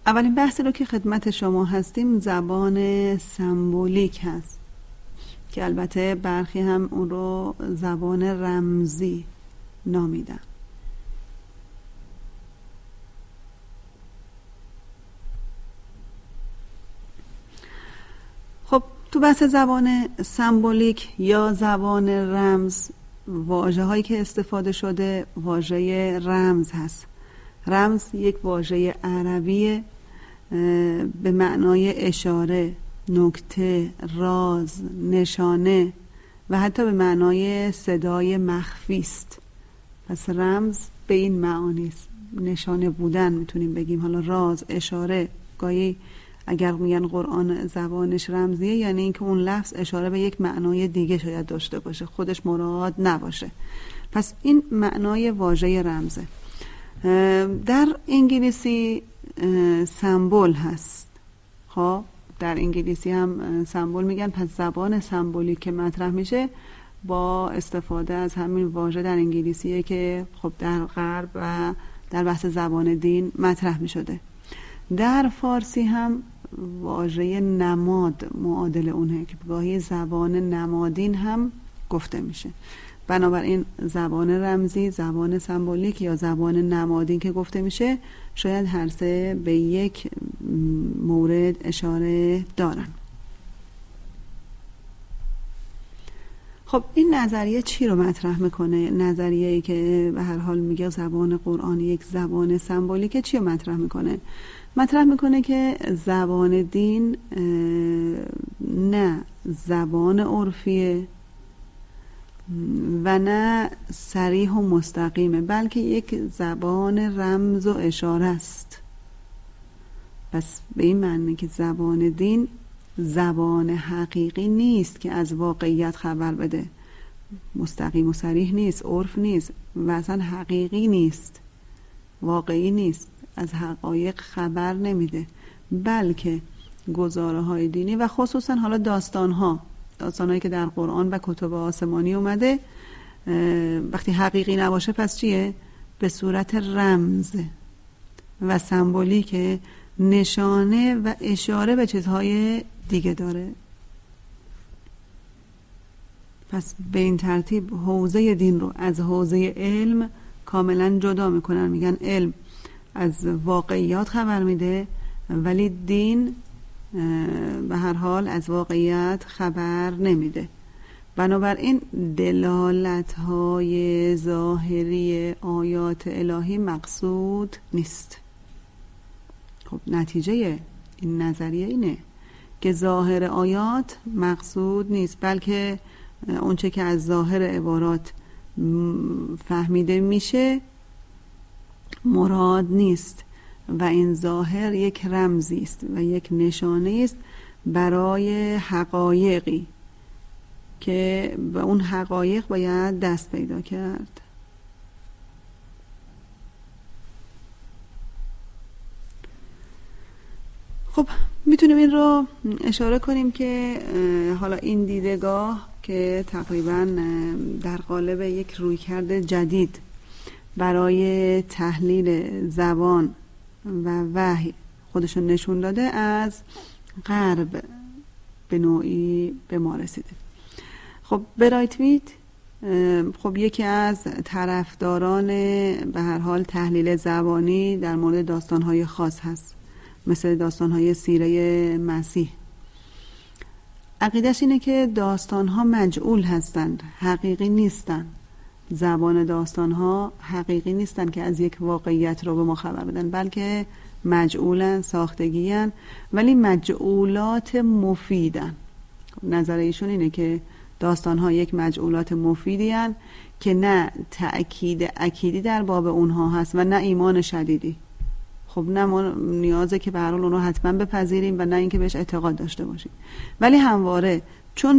اولین بحثی رو که خدمت شما هستیم زبان سمبولیک هست که البته برخی هم اون رو زبان رمزی نامیدن. خب تو بحث زبان سمبولیک یا زبان رمز واژه هایی که استفاده شده واژه رمز هست. رمز یک واژه عربیه به معنای اشاره، نکته، راز، نشانه و حتی به معنای صدای مخفی است. پس رمز به این معانی است، نشانه بودن میتونیم بگیم. حالا راز، اشاره، گاهی اگر میگن قرآن زبانش رمزیه یعنی اینکه اون لفظ اشاره به یک معنای دیگه شاید داشته باشه، خودش مراد نباشه. پس این معنای واژه رمزه. در انگلیسی سمبل هست. خب در انگلیسی هم سمبل میگن. پس زبان سمبولیک که مطرح میشه با استفاده از همین واژه در انگلیسیه که خب در غرب و در بحث زبان دین مطرح میشده. در فارسی هم واژه نماد معادل اونه که گاهی زبان نمادین هم گفته میشه. بنابراین زبان رمزی، زبان سمبولیک یا زبان نمادین که گفته میشه شاید هر سه به یک مورد اشاره دارن. خب این نظریه چی رو مطرح میکنه؟ نظریه‌ای که به هر حال میگه زبان قرآن یک زبان سمبولیکه چی رو مطرح میکنه؟ مطرح میکنه که زبان دین نه زبان عرفیه و نه صریح و مستقیمه، بلکه یک زبان رمز و اشاره است. پس به این معنی که زبان دین زبان حقیقی نیست که از واقعیت خبر بده، مستقیم و صریح نیست، عرف نیست و اصلا حقیقی نیست، واقعی نیست، از حقایق خبر نمیده، بلکه گزاره های دینی و خصوصا حالا داستانهایی که در قرآن و کتب آسمانی اومده وقتی حقیقی نباشه پس چیه؟ به صورت رمز و سمبولی که نشانه و اشاره به چیزهای دیگه داره. پس به این ترتیب حوزه دین رو از حوزه علم کاملا جدا میکنن. میگن علم از واقعیات خبر میده ولی دین به هر حال از واقعیت خبر نمیده. بنابراین دلالت‌های ظاهری آیات الهی مقصود نیست. خب نتیجه این نظریه اینه که ظاهر آیات مقصود نیست، بلکه اونچه که از ظاهر عبارات فهمیده میشه مراد نیست و این ظاهر یک رمزی است و یک نشانه است برای حقایقی که به اون حقایق باید دست پیدا کرد. خب میتونیم این رو اشاره کنیم که حالا این دیدگاه که تقریباً در قالب یک رویکرد جدید برای تحلیل زبان و وحی خودشون نشون داده از غرب به نوعی به ما رسیده. خب برایتویت خب یکی از طرفداران به هر حال تحلیل زبانی در مورد داستان‌های خاص هست، مثل داستان‌های سیره مسیح. عقیده‌اش اینه که داستان‌ها مجعول هستند، حقیقی نیستند. زبان داستان‌ها حقیقی نیستند که از یک واقعیت رو به ما خبر بدن، بلکه مجعولن، ساختگی‌ان، ولی مجعولات مفیدن. نظر ایشون اینه که داستان‌ها یک مجعولات مفیدی‌اند که نه تأکید اکیدی در باب اونها هست و نه ایمان شدیدی. خب نه ما نیازه که به هر حال اونها حتما بپذیریم و نه اینکه بهش اعتقاد داشته باشیم، ولی همواره چون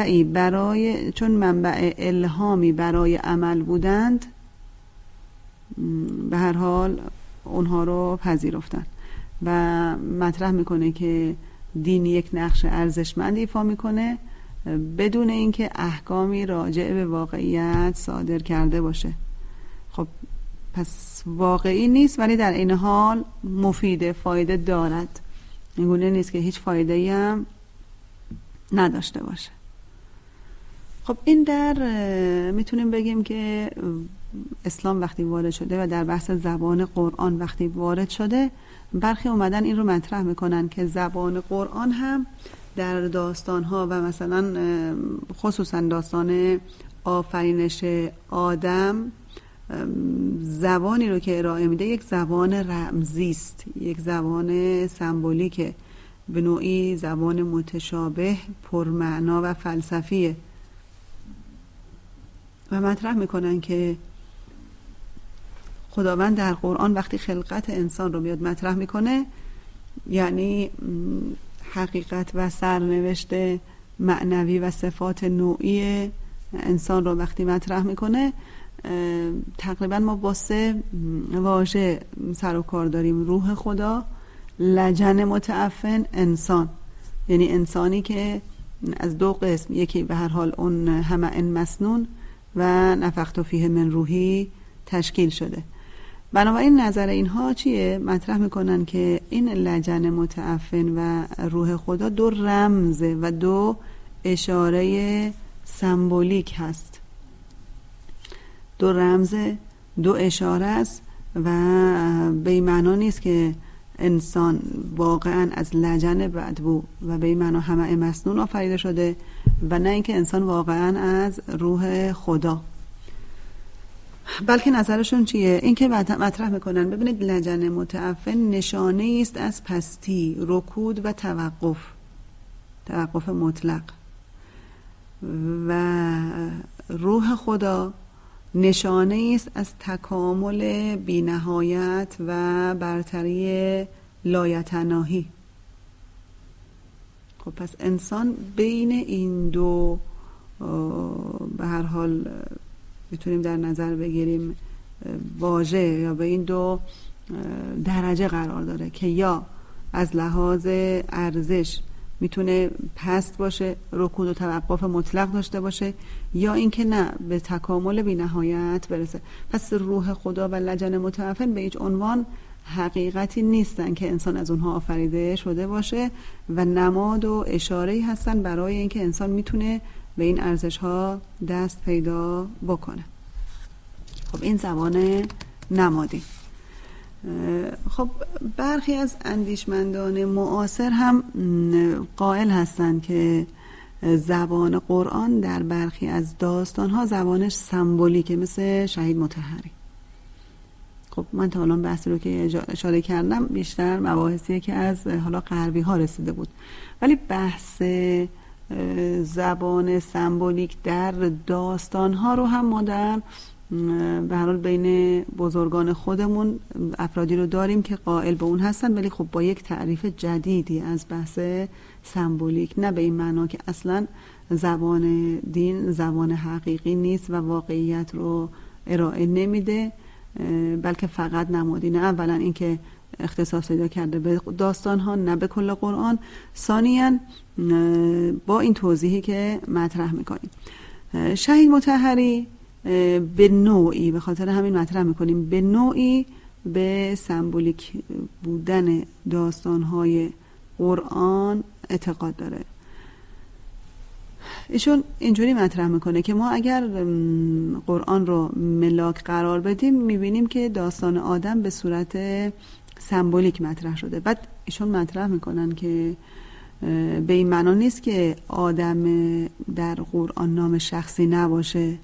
منبع الهامی برای عمل بودند به هر حال اونها رو پذیرفتن و مطرح میکنه که دین یک نقش ارزشمند ایفا میکنه بدون اینکه احکامی راجع به واقعیت صادر کرده باشه. خب پس واقعی نیست ولی در این حال مفیده، فایده دارد. اینگونه نیست که هیچ فایده‌ای هم نداشته باشه. خب این در میتونیم بگیم که اسلام وقتی وارد شده و در بحث زبان قرآن وقتی وارد شده، برخی اومدن این رو مطرح میکنن که زبان قرآن هم در داستانها و مثلا خصوصا داستان آفرینش آدم زبانی رو که ارائه میده یک زبان رمزی است، یک زبان سمبولیکه، به نوعی زبان متشابه، پرمعنا و فلسفیه و مطرح میکنن که خداوند در قرآن وقتی خلقت انسان رو میاد مطرح میکنه، یعنی حقیقت و سرنوشت معنوی و صفات نوعی انسان رو وقتی مطرح میکنه، تقریبا ما با 3 واژه سر و کار داریم: روح خدا، لجن متعفن، انسان. یعنی انسانی که از 2 قسم، یکی به هر حال اون همه مسنون و نفخت فیه من روحی تشکیل شده. بنابراین نظر اینها چیه؟ مطرح میکنن که این لجن متعفن و روح خدا 2 رمزه و 2 اشاره سمبولیک هست. 2 رمز، 2 اشاره است و به این معنا نیست که انسان واقعا از لجن بدبو و به این معنا همه مسنون آفریده شده و نه اینکه انسان واقعا از روح خدا. بلکه نظرشون چیه؟ این که مطرح میکنن ببینید لجن متعفن نشانه است از پستی، رکود و توقف مطلق، و روح خدا نشانه است از تکامل بی‌نهایت و برتری لایتناهی. خب پس انسان بین این 2 به هر حال میتونیم در نظر بگیریم واژه یا به این 2 درجه قرار داره که یا از لحاظ ارزش میتونه پست باشه، رکود و توقف مطلق داشته باشه، یا اینکه نه به تکامل بی‌نهایت برسه. پس روح خدا و لجن متعفن به هیچ عنوان حقیقتی نیستن که انسان از اونها آفریده شده باشه و نماد و اشاره‌ای هستن برای اینکه انسان میتونه به این ارزش‌ها دست پیدا بکنه. خب این زبان نمادی. خب برخی از اندیشمندان معاصر هم قائل هستند که زبان قرآن در برخی از داستان‌ها زبانش سمبولیکه، مثل شهید مطهری. خب من تا الان بحثی رو که اشاره کردم بیشتر مباحثیه که از حالا غربی ها رسیده بود، ولی بحث زبان سمبولیک در داستان ها رو هم ما در به هر حال بین بزرگان خودمون افرادی رو داریم که قائل به اون هستن، ولی خب با یک تعریف جدیدی از بحث سمبولیک، نه به این معنا که اصلا زبان دین زبان حقیقی نیست و واقعیت رو ارائه نمیده، بلکه فقط نمادی. نه اولا اینکه اختصاص پیدا کرده به داستان ها، نه به کل قرآن. ثانیاً با این توضیحی که مطرح میکنیم، شهید مطهری به نوعی، به خاطر همین مطرح میکنیم، به نوعی به سمبولیک بودن داستان‌های قرآن اعتقاد داره. ایشون اینجوری مطرح میکنه که ما اگر قرآن رو ملاک قرار بدیم میبینیم که داستان آدم به صورت سمبولیک مطرح شده. بعد ایشون مطرح میکنن که به این معنا نیست که آدم در قرآن نام شخصی نباشه،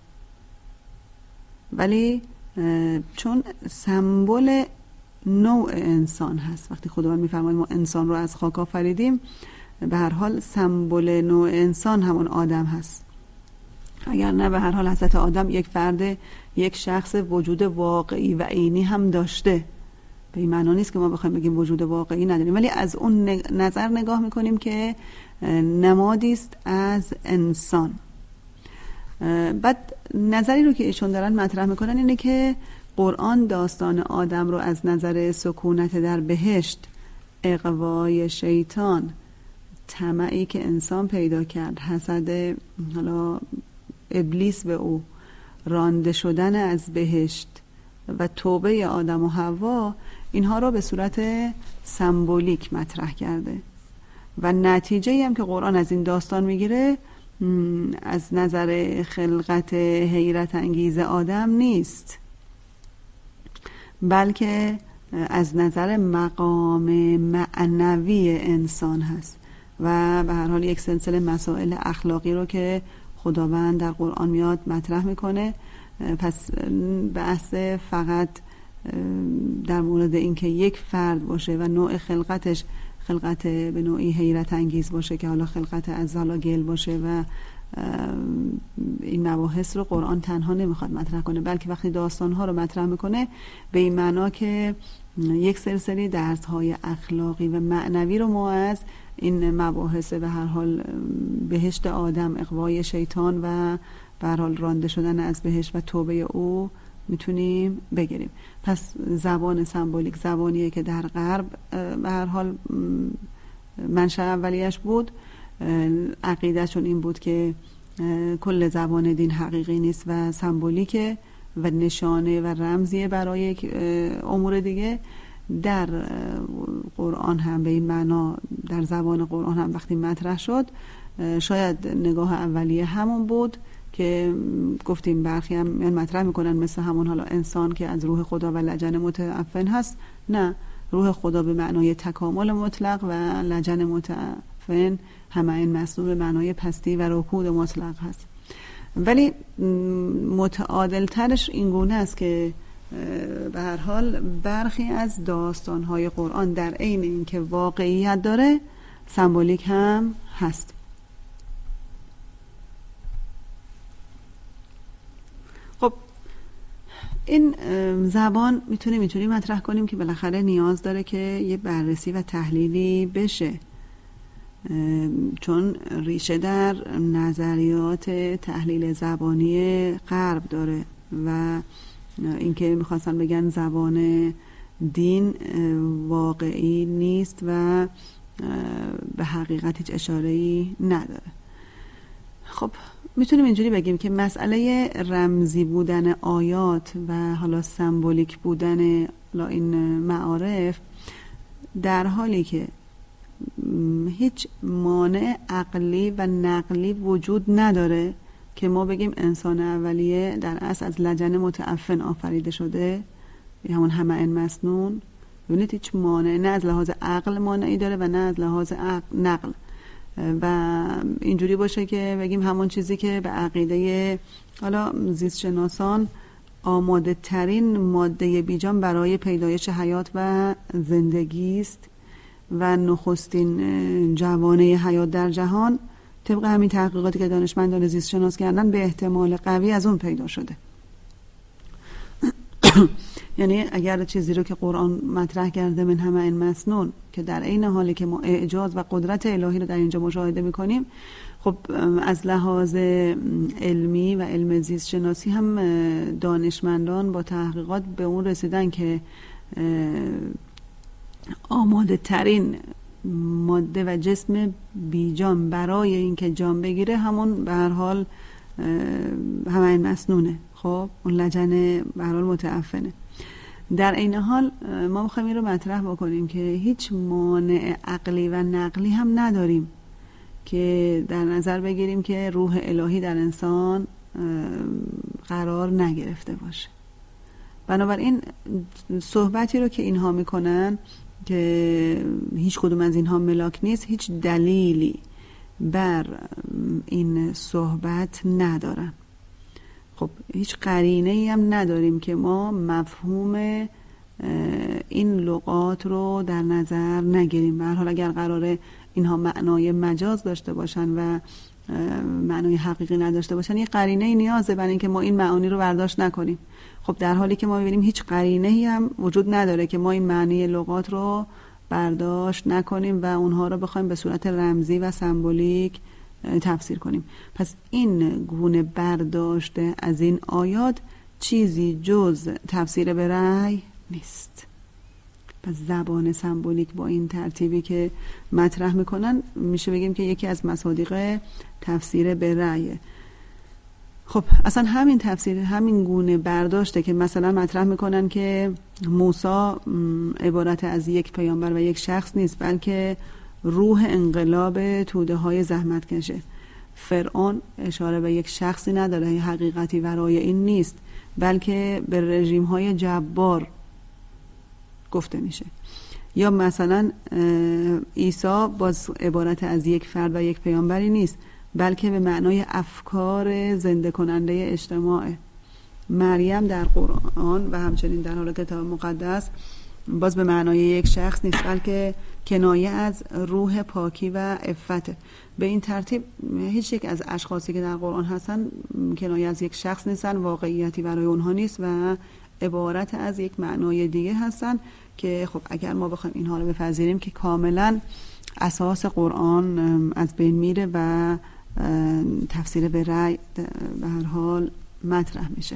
ولی چون سمبل نوع انسان هست. وقتی خداوند میفرماید ما انسان رو از خاک آفریدیم، به هر حال سمبل نوع انسان همون آدم هست. اگر نه به هر حال حضرت آدم یک فرد، یک شخص وجود واقعی و عینی هم داشته. به این معنی نیست که ما بخوایم بگیم وجود واقعی نداریم، ولی از اون نظر نگاه میکنیم که نمادی است از انسان. بعد نظری رو که ایشون دارن مطرح میکنن اینه که قرآن داستان آدم رو از نظر سکونت در بهشت، اغوای شیطان، طمعی که انسان پیدا کرد، حسد حالا ابلیس به او، رانده شدن از بهشت و توبه آدم و حوا، اینها را به صورت سمبولیک مطرح کرده و نتیجه‌ای هم که قرآن از این داستان میگیره از نظر خلقت حیرت انگیز آدم نیست، بلکه از نظر مقام معنوی انسان هست و به هر حال یک سلسله مسائل اخلاقی رو که خداوند در قرآن میاد مطرح میکنه. پس بحث فقط در مورد اینکه یک فرد باشه و نوع خلقتش خلقت به نوعی حیرت انگیز باشه که حالا خلقت از گل باشه و این مباحث رو قرآن تنها نمیخواد مطرح کنه، بلکه وقتی داستانها رو مطرح میکنه به این معنا که یک سلسله درس‌های اخلاقی و معنوی رو ما از این مباحث به هر حال بهشت آدم، اغوای شیطان و به هر حال رانده شدن از بهشت و توبه او میتونیم بگیریم. پس زبان سمبولیک زبانیه که در غرب به هر حال منشأ اولیش بود. عقیدهشون این بود که کل زبان دین حقیقی نیست و سمبولیکه و نشانه و رمزیه برای یک امور دیگه. در قرآن هم به این معنا در زبان قرآن هم وقتی مطرح شد شاید نگاه اولیه همون بود که گفتیم برخی هم مطرح میکنن مثل همون حالا انسان که از روح خدا و لجن متعفن هست. نه، روح خدا به معنای تکامل مطلق و لجن متعفن همه این مسلوب به معنای پستی و رکود مطلق هست. ولی متعادل ترش این گونه است که به هر حال برخی از داستان‌های قرآن در عین اینکه واقعیت داره سمبولیک هم هست. خب این زبان میتونیم اینطوری مطرح کنیم که بالاخره نیاز داره که یه بررسی و تحلیلی بشه، چون ریشه در نظریات تحلیل زبانی غرب داره و اینکه میخواستن بگن زبان دین واقعی نیست و به حقیقت هیچ اشاره‌ای نداره. خب میتونیم اینجوری بگیم که مسئله رمزی بودن آیات و حالا سمبولیک بودن این معارف در حالی که هیچ مانع عقلی و نقلی وجود نداره که ما بگیم انسان اولیه در اصل از لجن متعفن آفریده شده، همون همه مسنون. ببینید هیچ مانع نه از لحاظ عقل مانعی داره و نه از لحاظ نقل و اینجوری باشه که بگیم همون چیزی که به عقیده حالا زیست شناسان آماده ترین ماده بیجان برای پیدایش حیات و زندگی است و نخستین جوانه حیات در جهان طبق همین تحقیقاتی که دانشمندان زیست شناس کردن به احتمال قوی از اون پیدا شده. یعنی اگر چیزی رو که قرآن مطرح کرده من همه این مسنون که در عین حالی که ما اعجاز و قدرت الهی رو در اینجا مشاهده میکنیم، خب از لحاظ علمی و علم زیست شناسی هم دانشمندان با تحقیقات به اون رسیدن که آماده ترین ماده و جسم بیجان برای اینکه جان بگیره همون به هر حال همه این مسنونه. خب اون لجن به هر حال متعفنه. در این حال ما میخوایم این رو مطرح بکنیم که هیچ مانع عقلی و نقلی هم نداریم که در نظر بگیریم که روح الهی در انسان قرار نگرفته باشه. بنابراین صحبتی رو که اینها میکنن که هیچ کدوم از اینها ملاک نیست، هیچ دلیلی بر این صحبت ندارن. خب هیچ قرینه‌ای هم نداریم که ما مفهوم این لغات رو در نظر نگیریم. به هر حال اگر قراره اینها معنای مجاز داشته باشن و معنای حقیقی نداشته باشن، یه قرینه‌ای نیازه برای اینکه ما این معانی رو برداشت نکنیم. خب در حالی که ما می‌بینیم هیچ قرینه‌ای هم وجود نداره که ما این معنی لغات رو برداشت نکنیم و اونها رو بخوایم به صورت رمزی و سمبولیک تفسیر کنیم. پس این گونه برداشته از این آیات چیزی جز تفسیر به رأی نیست. پس زبان سمبولیک با این ترتیبی که مطرح میکنن میشه بگیم که یکی از مصادیق تفسیر به رأیه. خب اصلا همین تفسیر، همین گونه برداشته که مثلا مطرح میکنن که موسی عبارت از یک پیامبر و یک شخص نیست، بلکه روح انقلاب توده های زحمت کشه. فرعون اشاره به یک شخصی نداره، حقیقتی ورای این نیست، بلکه به رژیم های جبار گفته میشه. یا مثلا عیسی باز عبارت از یک فرد و یک پیامبری نیست، بلکه به معنای افکار زنده کننده اجتماع. مریم در قرآن و همچنین در حال کتاب مقدس باز به معنای یک شخص نیست، بلکه کنایه از روح پاکی و عفت. به این ترتیب هیچ یک از اشخاصی که در قرآن هستن کنایه از یک شخص نیستن، واقعیتی برای اونها نیست و عبارت از یک معنای دیگه هستن که خب اگر ما بخوایم اینها رو بپذیریم که کاملا اساس قرآن از بین میره و تفسیر به رأی به هر حال مطرح میشه.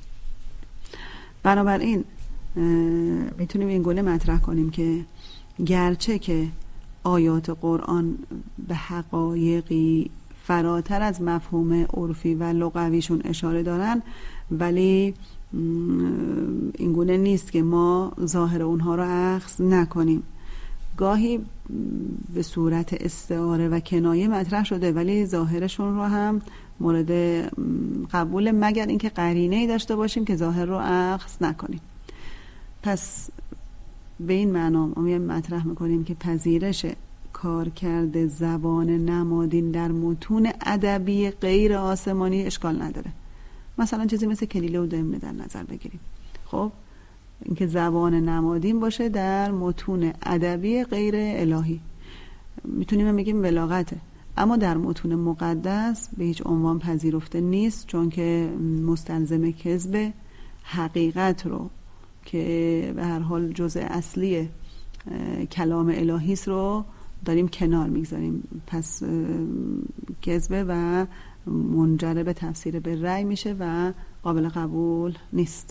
بنابراین میتونیم این گونه مطرح کنیم که گرچه که آیات قرآن به حقایقی فراتر از مفهوم عرفی و لغویشون اشاره دارن، ولی این گونه نیست که ما ظاهر اونها رو اخذ نکنیم. گاهی به صورت استعاره و کنایه مطرح شده ولی ظاهرشون رو هم مورد قبول، مگر اینکه قرینه‌ای داشته باشیم که ظاهر رو اخذ نکنیم. پس به این معنا ما مطرح میکنیم که پذیرش کارکرد زبان نمادین در متون ادبی غیر آسمانی اشکال نداره. مثلا چیزی مثل کلیله و دمنه در نظر بگیریم. خب اینکه زبان نمادین باشه در متون ادبی غیر الهی، میتونیم بگیم بلاغته، اما در متون مقدس به هیچ عنوان پذیرفته نیست، چون که مستلزم کذب حقیقت رو که به هر حال جزء اصلی کلام الهی است رو داریم کنار میگذاریم. پس کذب و منجر به تفسیر به رأی میشه و قابل قبول نیست.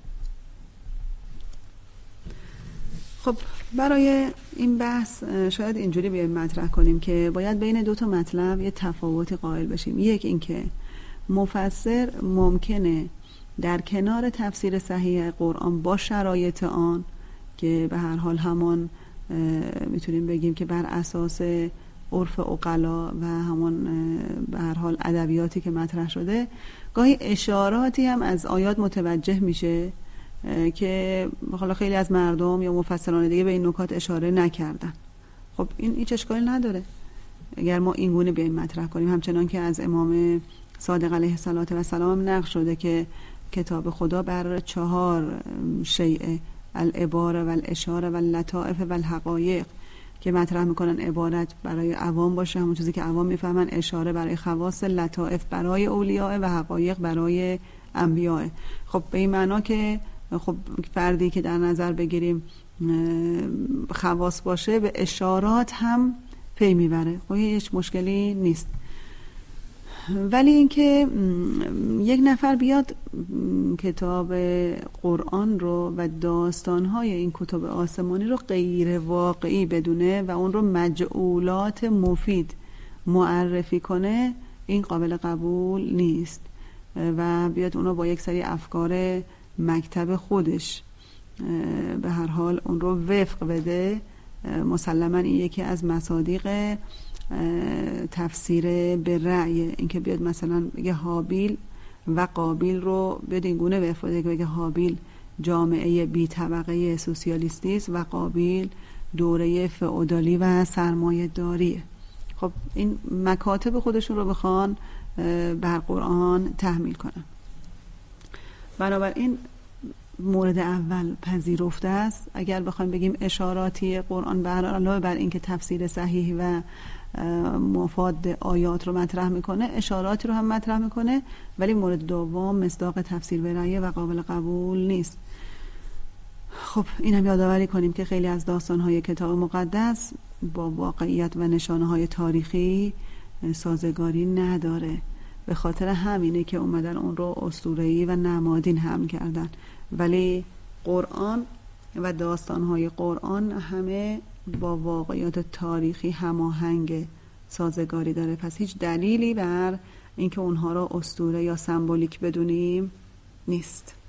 خب برای این بحث شاید اینجوری بیایم مطرح کنیم که باید بین دو تا مطلب یه تفاوتی قائل بشیم. یک این که مفسر ممکنه در کنار تفسیر صحیح قرآن با شرایط آن که به هر حال همان میتونیم بگیم که بر اساس عرف عقلا و همون به هر حال ادبیاتی که مطرح شده، گاهی اشاراتی هم از آیات متوجه میشه که حالا خیلی از مردم یا مفسران دیگه به این نکات اشاره نکردن. خب این هیچ اشکالی نداره اگر ما این گونه بیایم مطرح کنیم، همچنان که از امام صادق علیه السلام نقل شده که کتاب خدا بر 4 شیء، العباره و الاشاره و اللطائف و الحقایق که مطرح میکنن عبارت برای عوام باشه، همون چیزی که عوام میفهمن، اشاره برای خواص، لطائف برای اولیاء و حقایق برای انبیاء. خب به این معنا که خب فردی که در نظر بگیریم خواص باشه به اشارات هم پی میبره، خب هیچ مشکلی نیست. ولی اینکه یک نفر بیاد کتاب قرآن رو و داستانهای این کتب آسمانی رو غیر واقعی بدونه و اون رو مجعولات مفید معرفی کنه، این قابل قبول نیست و بیاد اون رو با یک سری افکار مکتب خودش به هر حال اون رو وفق بده. مسلماً این یکی از مصادیق تفسیر به رأی، اینکه بیاد مثلا بگه هابیل و قابیل رو بیاد این گونه وفق بده که بگه هابیل جامعه بی طبقه سوسیالیستی است و قابیل دوره فئودالی و سرمایه داریه. خب این مکاتب خودشون رو بخوان بر قرآن تحمیل کنن. بنابراین مورد اول پذیرفته است. اگر بخوایم بگیم اشاراتی قرآن علاوه بر اینکه تفسیر صحیح و مفاد آیات رو مطرح میکنه، اشاراتی رو هم مطرح میکنه، ولی مورد دوم مصداق تفسیر به رأی و قابل قبول نیست. خب این هم یادآوری کنیم که خیلی از داستان‌های کتاب مقدس با واقعیت و نشانه‌های تاریخی سازگاری نداره. به خاطر همینه که اومدن اون رو اسطوره‌ای و نمادین هم کردن، ولی قرآن و داستان‌های قرآن همه با واقعیات تاریخی هماهنگ، سازگاری داره. پس هیچ دلیلی بر اینکه اونها را اسطوره یا سمبولیک بدونیم نیست.